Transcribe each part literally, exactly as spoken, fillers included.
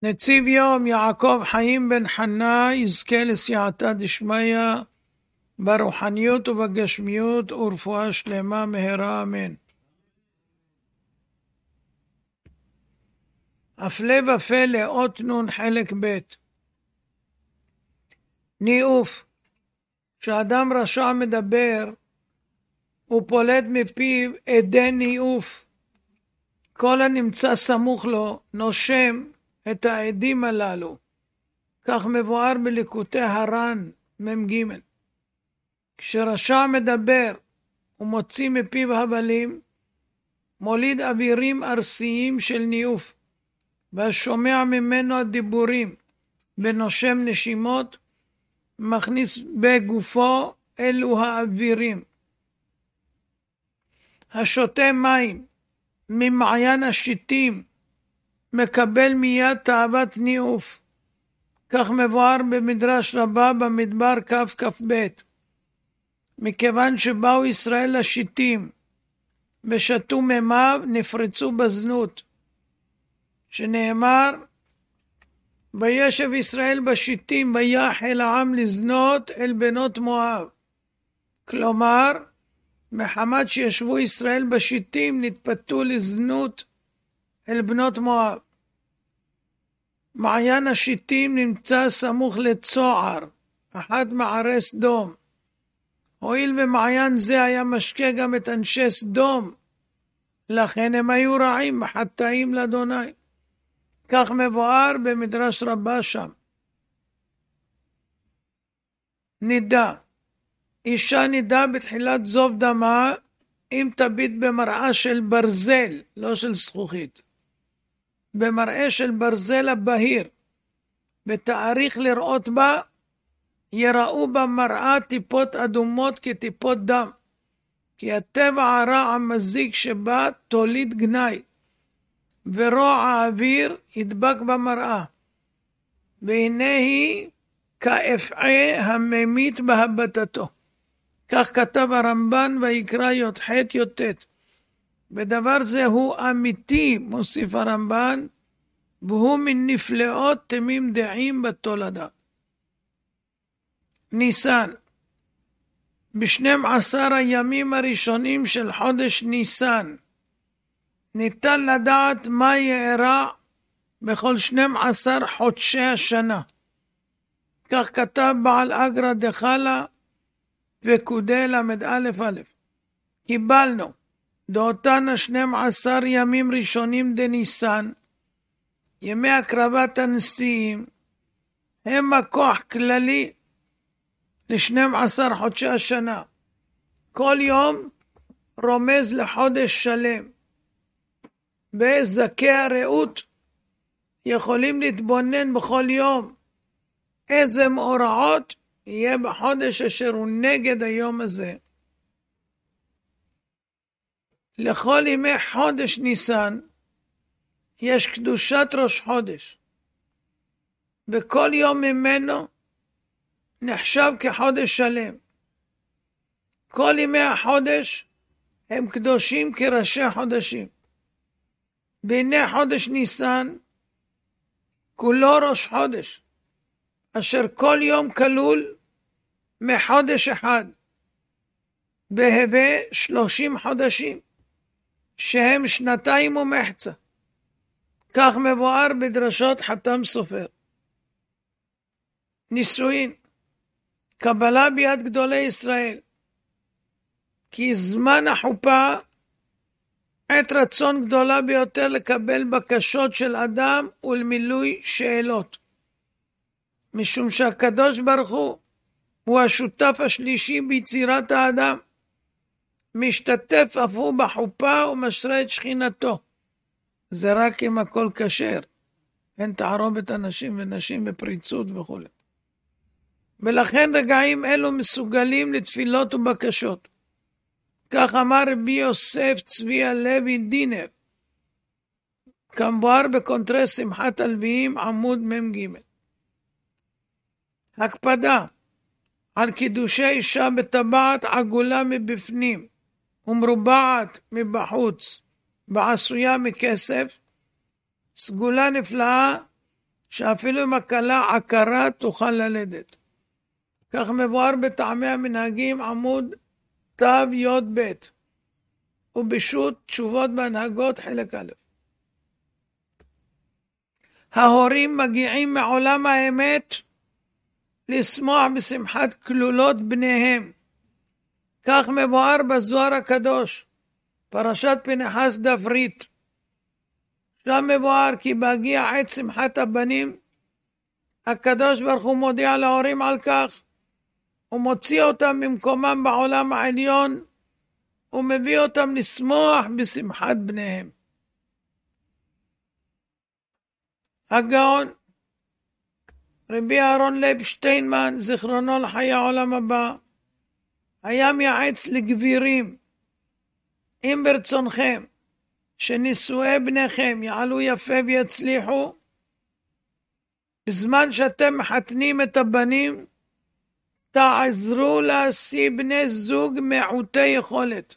נציב יום יעקב חיים בן חנה יזכה לסייעתא דשמיא ברוחניות ובגשמיות ורפואה שלמה מהרה אמן. הפלא ופלא אות נון חלק ב'. ניאוף. כשאדם רשע מדבר הוא פולט מפיו עדי ניאוף. כל הנמצא סמוך לו נושם את העדים הללו. כך מבואר בליקוטי הר"ן מ"ג. כשרשע מדבר ומוציא מפיו הבלים, מוליד אווירים ארסיים של ניאוף, והשומע ממנו הדיבורים ונושם נשימות, מכניס בגופו אלו האווירים. השותה מים ממעיין השיטים מקבל מיד תאוות ניאוף. כך מבואר במדרש רבה במדבר כ"כ"ב. מכיוון שבאו ישראל לשיטים ושתו מימיו, נפרצו בזנות, שנאמר וישב ישראל בשיטים ויחל העם לזנות אל בנות מואב. כלומר, מחמת שישבו ישראל בשיטים נתפתו לזנות אל בנות מואב. מעיין השיטים נמצא סמוך לצוער, אחת מערי סדום. הואיל ומעיין זה היה משקה גם את אנשי סדום, לכן הם היו רעים וחטאים לאדוני. כך מבואר במדרש רבה שם. נידה. אישה נידה בתחילת זוב דמה אם תביט במראה של ברזל, לא של זכוכית. במראה של ברזל הבהיר, ותאריך לראות בה, יראו במראה טיפות אדומות כטיפות דם, כי הטבע הרע המזיק שבה תוליד גנאי, ורוע האוויר ידבק במראה. והנה היא כאפעה הממית בהבטתו. כך כתב הרמב"ן ויקרא י"ח י"ט. ודבר זה הוא אמיתי, מוסיף הרמב"ן, והוא מן נפלאות תמים דעים בתולדה. ניסן. בשנים עשר הימים הראשונים של חודש ניסן, ניתן לדעת מה יארע בכל שנים עשר חודשי השנה. כך כתב בעל אגרא דחלה פקודי למד א' א'. קיבלנו דעותן השנים עשר ימים ראשונים דניסן, ימי הקרבת הנשיאים, הם הכוח כללי לשנים עשר חודשי השנה. כל יום רומז לחודש שלם. בזכי הרעות יכולים להתבונן בכל יום איזה מאורעות יהיה בחודש אשר הוא נגד היום הזה. לכל ימי חודש ניסן יש קדושת ראש חודש, וכל יום ממנו נחשב כחודש שלם. כל ימי החודש הם קדושים כראשי חודשים. והנה חודש ניסן כולו ראש חודש, אשר כל יום כלול מחודש אחד, בהווה שלושים חודשים, שהם שנתיים ומחצה. כך מבואר בדרשות חתם סופר. נישואין. קבלה ביד גדולי ישראל. כי זמן החופה עת רצון גדולה ביותר לקבל בקשות של אדם ולמילוי שאלות. משום שהקדוש ברוך הוא הוא השותף השלישי ביצירת האדם. משתתף אף הוא בחופה ומשרה את שכינתו. זה רק אם הכל כשר. אין תערובת אנשים ונשים בפריצות וכו'. ולכן רגעים אלו מסוגלים לתפילות ובקשות. כך אמר רבי יוסף צבי הלוי דינר, כמבואר בקונטרס שמחת הלוויים עמוד מ"ג. הקפדה על קידושי אישה בטבעת עגולה מבפנים ומרובעת מבחוץ ועשויה מכסף, סגולה נפלאה שאפילו אם הכלה עקרה תוכל ללדת. כך מבואר בטעמי המנהגים עמוד תו יוד ב' ובשו"ת תשובות בהנהגות חלק א'. ההורים מגיעים מעולם האמת לשמוח בשמחת כלולות בניהם. כך מבואר בזוהר הקדוש, פרשת פנחס דף רית. שם מבואר כי בהגיע עת שמחת הבנים, הקדוש ברוך הוא מודיע להורים על כך, הוא מוציא אותם ממקומם בעולם העליון, ומביא אותם לשמוח בשמחת בניהם. הגאון רבי אהרון לייב שטיינמן, זיכרונו לחיי העולם הבא, היה מייעץ לגבירים, אם ברצונכם שנישואי בניכם יעלו יפה ויצליחו, בזמן שאתם מחתנים את הבנים, תעזרו להשיא בני זוג מעוטי יכולת.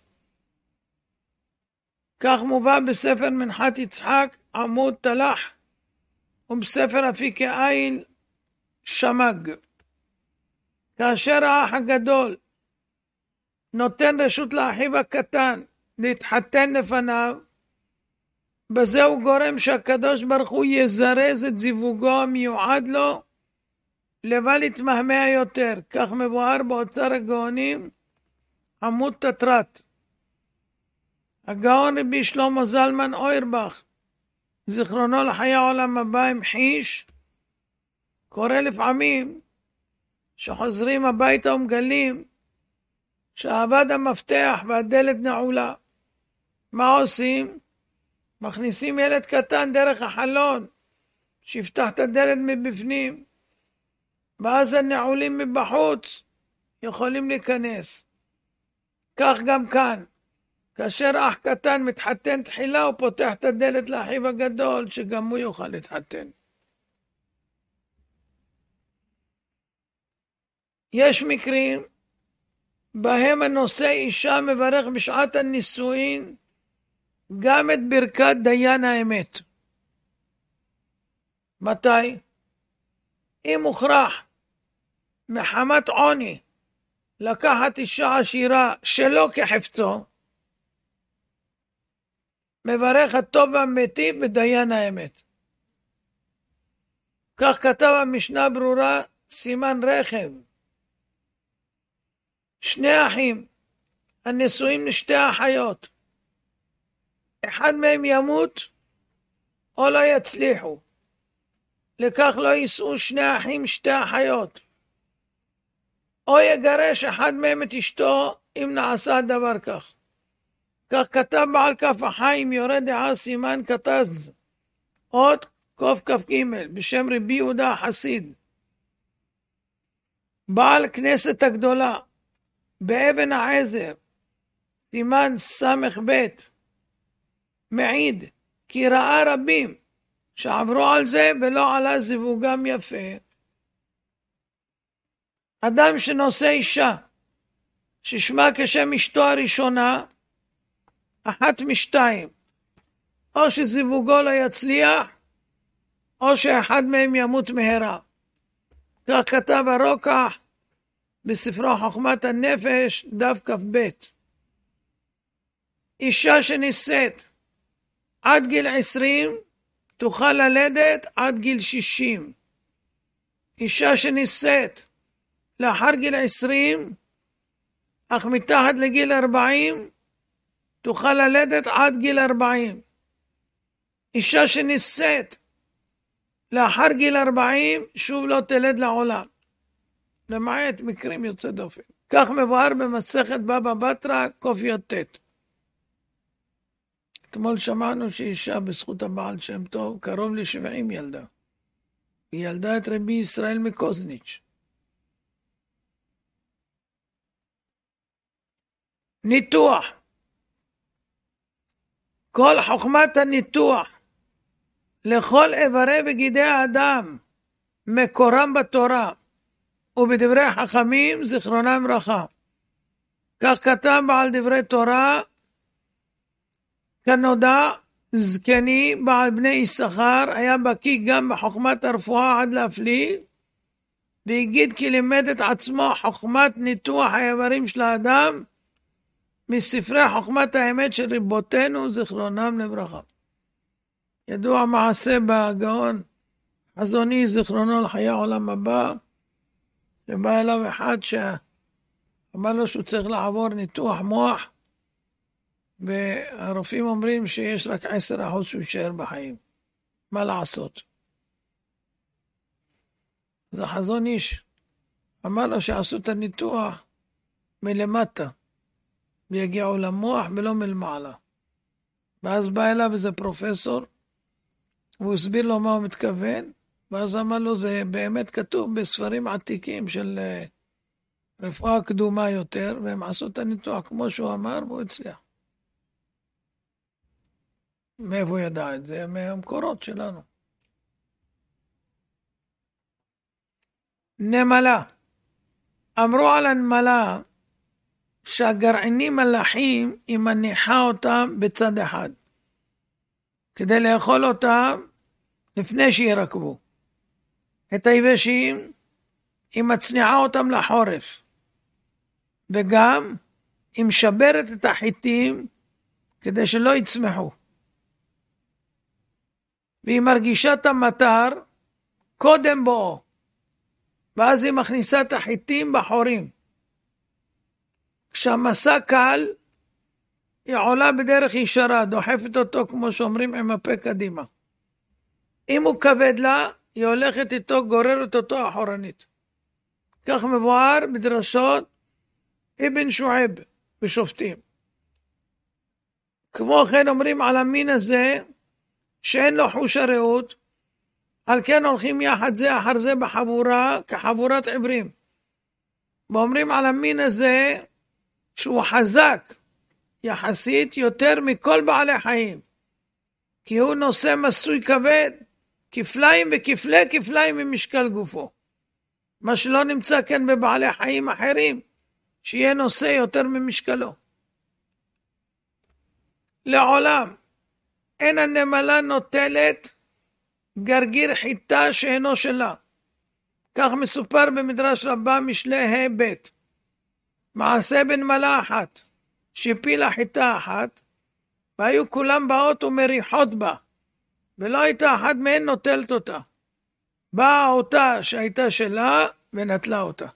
כך מובא בספר מנחת יצחק עמוד תלח, ובספר אפיקי עיל שמג. כאשר האח הגדול נותן רשות לאחיו הקטן להתחתן לפניו, בזה הוא גורם שהקדוש ברוך הוא יזרז את זיווגו המיועד לו לבל יתמהמה יותר. כך מבואר באוצר הגאונים עמוד תתרת. הגאון רבי שלמה זלמן אוירבך, זיכרונו לחיי העולם הבא, המחיש, קורא לפעמים שחוזרים הביתה ומגלים שעבד המפתח והדלת נעולה. מה עושים? מכניסים ילד קטן דרך החלון שיפתח את הדלת מבפנים, ואז הנעולים מבחוץ יכולים להיכנס. כך גם כאן, כאשר אח קטן מתחתן תחילה, הוא פותח את הדלת לאחיו הגדול שגם הוא יוכל להתחתן. יש מקרים בהם הנושא אישה מברך בשעת הנישואין גם את ברכת דיין האמת. מתי? אם מוכרח מחמת עוני לקחת אישה עשירה שלא כחפצו, מברך הטוב והמיטיב בדיין האמת. כך כתב המשנה ברורה סימן רכב. שני אחים הנשואים לשתי אחיות, אחד מהם ימות או לא יצליחו, לכך לא יישאו שני אחים שתי אחיות, או יגרש אחד מהם את אשתו אם נעשה דבר כך. כך כתב בעל כף החיים יורה דעה סימן כתז עוד קוף כף ג' בשם רבי יהודה החסיד. בעל כנסת הגדולה באבן העזר סימן סמך ב' מעיד כי ראה רבים שעברו על זה ולא עלה זיווגם יפה. אדם שנושא אישה ששמה כשם אשתו הראשונה, אחת משתיים, או שזיווגו לא יצליח, או שאחד מהם ימות מהרה. כך כתב הרוקח בספרו חוכמת הנפש דף כ"ב. אישה שנישאת עד גיל עשרים תוכל ללדת עד גיל שישים. אישה שנישאת לאחר גיל עשרים אך מתחת לגיל ארבעים תוכל ללדת עד גיל ארבעים. אישה שנישאת לאחר גיל ארבעים שוב לא תלד לעולם, למעט מקרים יוצא דופן. כך מבואר במסכת בבא בתרא קוף י"ט. אתמול שמענו שאישה בזכות הבעל שם טוב קרוב ל-שבעים ילדה. היא ילדה את רבי ישראל מקוזניץ'. ניתוח. כל חוכמת הניתוח לכל איברי וגידי האדם מקורם בתורה ובדברי חכמים זיכרונם ברכה. כך כתב בעל דברי תורה כנודע זקני בעל בני יששכר היה בקיא גם בחוכמת הרפואה עד להפליא, והגיד כי לימד את עצמו חוכמת ניתוח האיברים של האדם מספרי חוכמת האמת של רבותינו זיכרונם לברכה. ידוע מעשה בגאון חזון איש זיכרונו לחיי עולם הבא, שבא אליו אחד שאמר לו שהוא צריך לעבור ניתוח מוח, והרופאים אומרים שיש רק עשר אחוז שהוא יישאר בחיים. מה לעשות? אז החזון איש אמר לו שעשו את הניתוח מלמטה, ויגיעו למוח ולא מלמעלה. ואז בא אליו איזה פרופסור, והוא הסביר לו מה הוא מתכוון, ואז אמר לו, זה באמת כתוב בספרים עתיקים של רפואה קדומה יותר, והם עשו את הניתוח כמו שהוא אמר, והוא הצליח. מאיפה הוא ידע את זה? מהמקורות שלנו. נמלה. אמרו על הנמלה שהגרעינים מלאכים היא מניחה אותם בצד אחד, כדי לאכול אותם לפני שירקבו. את היבשים היא מצניעה אותם לחורף, וגם היא משברת את החיטים כדי שלא יצמחו. והיא מרגישה את המטר קודם בו, ואז היא מכניסה את החיטים בחורים. כשהמסע קל, היא עולה בדרך ישרה, דוחפת אותו כמו שאומרים עם הפה קדימה. אם הוא כבד לה, היא הולכת איתו, גוררת אותו אחורנית. כך מבואר בדרשות אבן שועב בשופטים. כמו כן אומרים על המין הזה, שאין לו חוש הראות, על כן הולכים יחד זה אחר זה בחבורה, כחבורת עברים. ואומרים על המין הזה, שהוא חזק, יחסית יותר מכל בעלי חיים, כי הוא נושא מסוי כבד, כפליים וכפלי כפליים ממשקל גופו, מה שלא נמצא כאן בבעלי חיים אחרים, שיהיה נושא יותר ממשקלו. לעולם, אין הנמלה נוטלת גרגיר חיטה שאינו שלה. כך מסופר במדרש רבה משלי ה' ב'. מעשה בנמלה אחת, שהפילה חיטה אחת, והיו כולם באות ומריחות בה, ולא הייתה אחת מהן נוטלת אותה. באה אותה שהייתה שלה ונטלה אותה.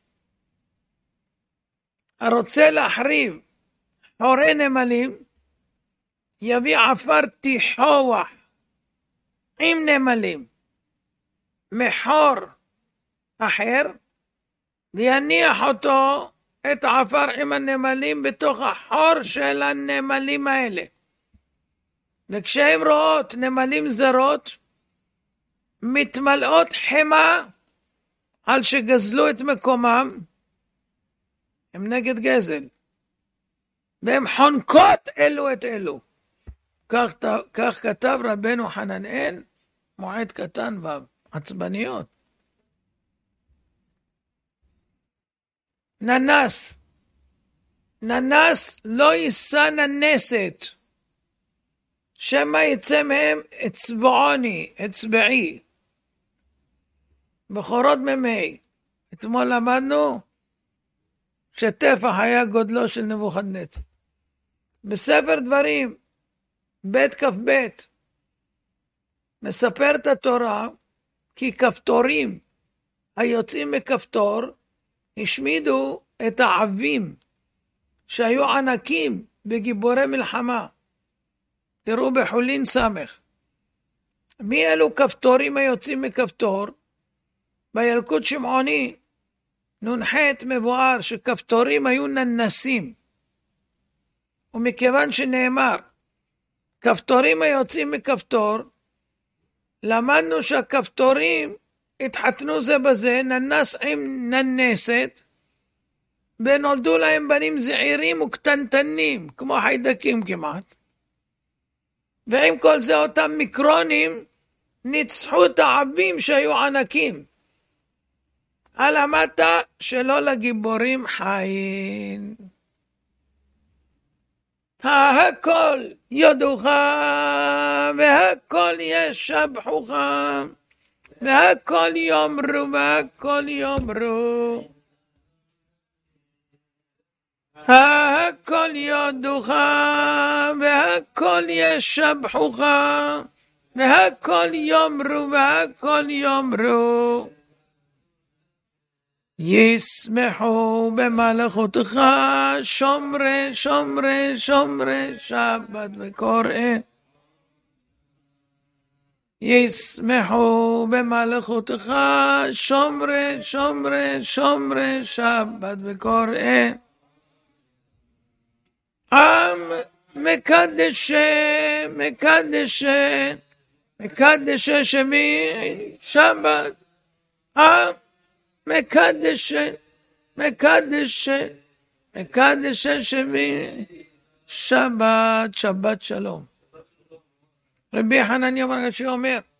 הרוצה להחריב חורי נמלים, יביא עפר תיחוח עם נמלים מחור אחר, ויניח אותו את העפר עם הנמלים בתוך החור של הנמלים האלה. וכשהם רואות נמלים זרות, מתמלאות חמה על שגזלו את מקומם, הם נגד גזל, והם חונקות אלו את אלו. כך, כך כתב רבנו חננאל, מועד קטן ועצבניות. ננס, ננס לא יישא ננסת, שמה יצא מהם אצבעוני, אצבעי. בחורות ממי. אתמול למדנו שטפח היה גודלו של נבוכדנצר. בספר דברים, בית כף בית, מספרת התורה כי כפתורים היוצאים מכפתור השמידו את העבים שהיו ענקים בגיבורי מלחמה. תראו בחולין סמך. מי אלו כפתורים היוצאים מכפתור? בילקוט שמעוני נונחת מבואר שכפתורים היו ננסים, ומכיוון שנאמר כפתורים היוצאים מכפתור, למדנו שהכפתורים התחתנו זה בזה, ננס עם ננסת, ונולדו להם בנים זעירים וקטנטנים, כמו חיידקים כמעט. ועם כל זה אותם מיקרונים ניצחו את העבים שהיו ענקים. על המטה שלא לגיבורים חיים. הכל יודוך והכל ישבחוך והכל יאמרו והכל יאמרו הכל יודוך והכל ישבחוך והכל יאמרו והכל יאמרו ישמחו במלכותך שומרי שומרי שומרי שבת וקוראי ישמחו במלכותך שומרי שומרי שומרי שבת וקוראי עם מקדשי מקדשי מקדשי שמי שבת עם מקדשי מקדשי מקדשי שמי שבת שבת שלום. רבי חנניה בן עקשיא אומר